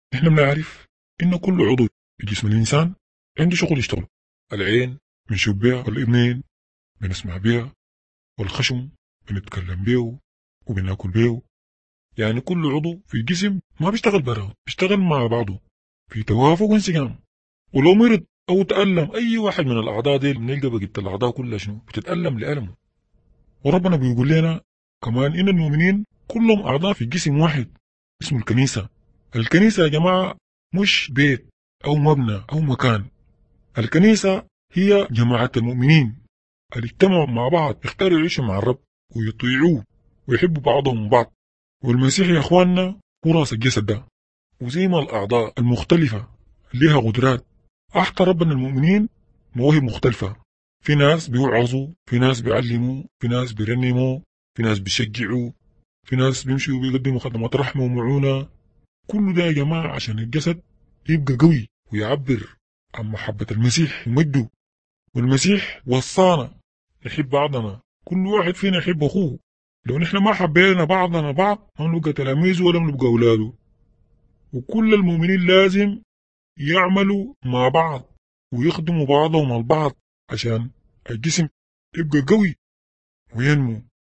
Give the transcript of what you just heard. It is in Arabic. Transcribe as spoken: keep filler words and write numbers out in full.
نحن بنعرف إن كل عضو في جسم الإنسان عنده شغل يشتغله. العين بنشوف بيها، والإذنين بنسمع بيها، والخشم بنتكلم بيه وبناكل بيه. يعني كل عضو في الجسم ما بيشتغل براه، بيشتغل مع بعضه في توافق وانسجام. ولو مرض أو تألم أي واحد من الأعضاء دي، بنلقى بقية الأعضاء كلها شنو بتتألم لألمه. وربنا بيقول لنا كمان إن المؤمنين كلهم أعضاء في جسم واحد اسمه الكنيسة. الكنيسة يا جماعة مش بيت أو مبنى أو مكان. الكنيسة هي جماعة المؤمنين اللي اجتمعوا مع بعض، اختاروا يعيشوا مع الرب ويطيعوه ويحبوا بعضهم بعض. والمسيح يا اخواننا هو راس الجسد ده. وزي ما الأعضاء المختلفة لها قدرات، أعطى ربنا المؤمنين مواهب مختلفة. في ناس بيوعظوا، في ناس بيعلموا، في ناس بيرنموا، في ناس بيشجعوا، في ناس بيمشوا وبيقدموا خدمات رحمة ومعونة. كل ده يا جماعة عشان الجسد يبقى قوي ويعبر عن محبة المسيح ومجده. والمسيح وصانا نحب بعضنا، كل واحد فينا يحب أخوه. لو نحن ما حبينا بعضنا بعض ما نبقى تلاميذه ولا نبقى أولاده. وكل المؤمنين لازم يعملوا مع بعض ويخدموا بعضهم البعض عشان الجسم يبقى قوي وينمو.